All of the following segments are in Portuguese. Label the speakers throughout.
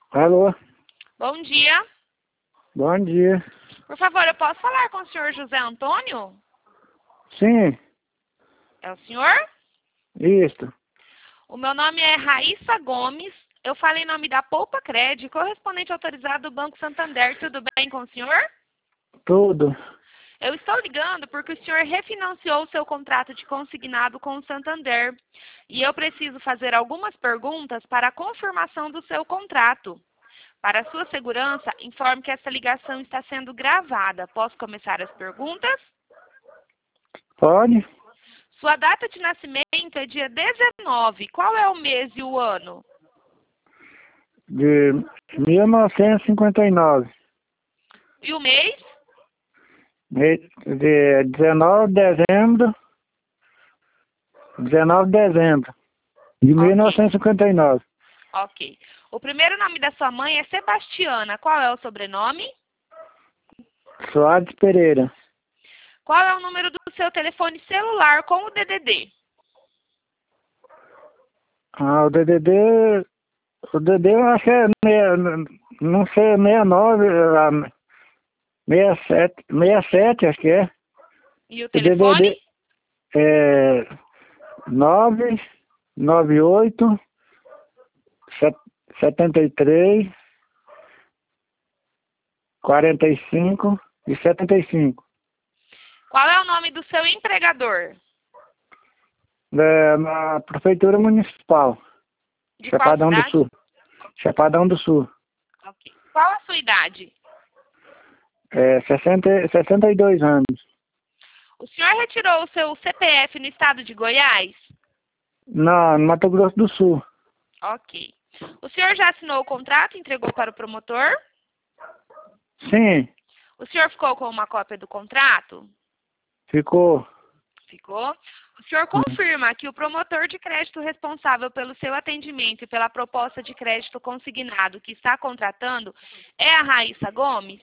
Speaker 1: Alô,
Speaker 2: Bom dia.
Speaker 1: bom dia.
Speaker 2: Por favor, eu posso falar com o senhor José Antônio?
Speaker 1: Sim,
Speaker 2: É o senhor?
Speaker 1: isto,
Speaker 2: O meu nome é Raíssa Gomes. Eu falei em nome da Poupa Cred, correspondente autorizado do Banco Santander. Tudo bem com o senhor?
Speaker 1: tudo.
Speaker 2: Eu estou ligando porque o senhor refinanciou o seu contrato de consignado com o Santander. E eu preciso fazer algumas perguntas para a confirmação do seu contrato. Para a sua segurança, informe que essa ligação está sendo gravada. Posso começar as perguntas?
Speaker 1: Pode?
Speaker 2: Sua data de nascimento é dia 19. Qual é o mês e o ano?
Speaker 1: De 1959.
Speaker 2: E o mês?
Speaker 1: De 19 de dezembro. 19 de dezembro. De
Speaker 2: Ok.
Speaker 1: 1959.
Speaker 2: Ok. O primeiro nome da sua mãe é Sebastiana. Qual é o sobrenome?
Speaker 1: Soares Pereira.
Speaker 2: Qual é o número do seu telefone celular com o DDD?
Speaker 1: Ah, o DDD. O DDD eu acho que é. Não sei, 69. 67, acho que é.
Speaker 2: E o
Speaker 1: O
Speaker 2: telefone?
Speaker 1: DDD é 998 73 45 e 75.
Speaker 2: Qual é o nome do seu empregador?
Speaker 1: Na Prefeitura Municipal,
Speaker 2: De qual
Speaker 1: Chapadão do
Speaker 2: cidade?
Speaker 1: Sul. Chapadão do Sul.
Speaker 2: Ok. Qual a sua idade?
Speaker 1: 62 anos.
Speaker 2: O senhor retirou o seu CPF no estado de Goiás?
Speaker 1: No Mato Grosso do Sul.
Speaker 2: Ok. O senhor já assinou o contrato e entregou para o promotor?
Speaker 1: Sim,
Speaker 2: O senhor ficou com uma cópia do contrato?
Speaker 1: ficou.
Speaker 2: Ficou. O senhor confirma que o promotor de crédito responsável pelo seu atendimento e pela proposta de crédito consignado que está contratando é a Raíssa Gomes?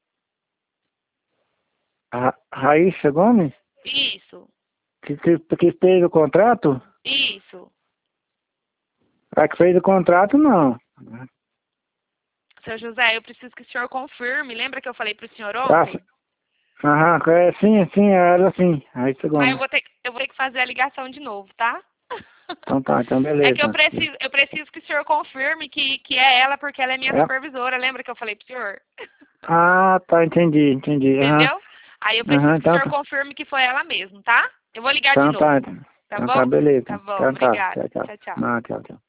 Speaker 1: Raíssa Gomes,
Speaker 2: Isso,
Speaker 1: que fez o contrato?
Speaker 2: isso.
Speaker 1: A que fez o contrato, não.
Speaker 2: Seu José, eu preciso que o senhor confirme. Lembra que eu falei para o senhor
Speaker 1: Ah,
Speaker 2: ontem?
Speaker 1: sim, ela sim. Raíssa
Speaker 2: Mas
Speaker 1: Gomes.
Speaker 2: eu vou ter que fazer a ligação de novo, tá?
Speaker 1: Então tá, então
Speaker 2: É que
Speaker 1: beleza.
Speaker 2: eu preciso que o senhor confirme que é ela, porque ela é minha
Speaker 1: É?
Speaker 2: supervisora. Lembra que eu falei pro senhor?
Speaker 1: Ah, tá, entendi. Aham,
Speaker 2: Entendeu? Aí eu preciso que o
Speaker 1: então
Speaker 2: senhor
Speaker 1: tá.
Speaker 2: confirme que foi ela mesmo, tá? Eu vou ligar de
Speaker 1: Então tá,
Speaker 2: novo. Tá
Speaker 1: então tá,
Speaker 2: bom?
Speaker 1: beleza.
Speaker 2: Tá bom,
Speaker 1: Então tá,
Speaker 2: obrigada.
Speaker 1: tchau.
Speaker 2: Tchau, tchau.
Speaker 1: Não, tchau.